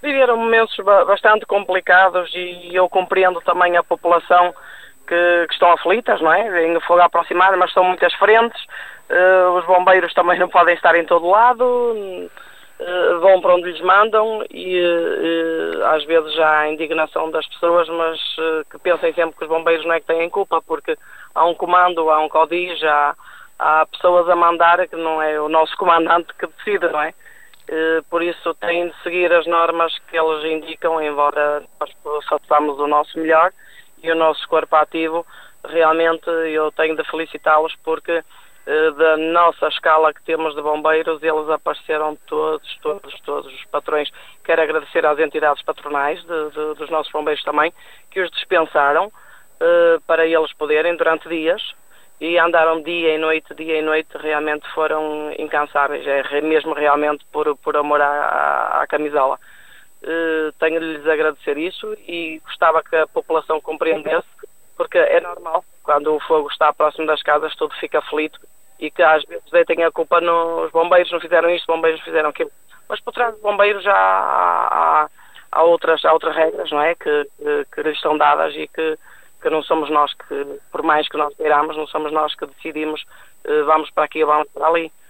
Viveram momentos bastante complicados e eu compreendo também a população que estão aflitas, não é? Vêm o fogo aproximado, mas são muitas frentes. Os bombeiros também não podem estar em todo lado, vão para onde lhes mandam e às vezes há a indignação das pessoas, mas que pensem sempre que os bombeiros não é que têm culpa, porque há um comando, há um CODIS, há pessoas a mandar que não é o nosso comandante que decide, não é? Por isso têm de seguir as normas que eles indicam, embora nós façamos o nosso melhor e o nosso corpo ativo, realmente eu tenho de felicitá-los porque da nossa escala que temos de bombeiros, eles apareceram todos os patrões. Quero agradecer às entidades patronais dos nossos bombeiros também, que os dispensaram para eles poderem durante dias, e andaram dia e noite, realmente foram incansáveis, mesmo realmente por amor à camisola. Tenho de lhes agradecer isso e gostava que a população compreendesse, porque é normal, quando o fogo está próximo das casas, tudo fica aflito e que às vezes deitem a culpa nos bombeiros, não fizeram isto, os bombeiros não fizeram aquilo. Mas por trás dos bombeiros já há outras regras, não é? Que lhes estão dadas e que não somos nós que, por mais que nós queiramos, não somos nós que decidimos vamos para aqui ou vamos para ali.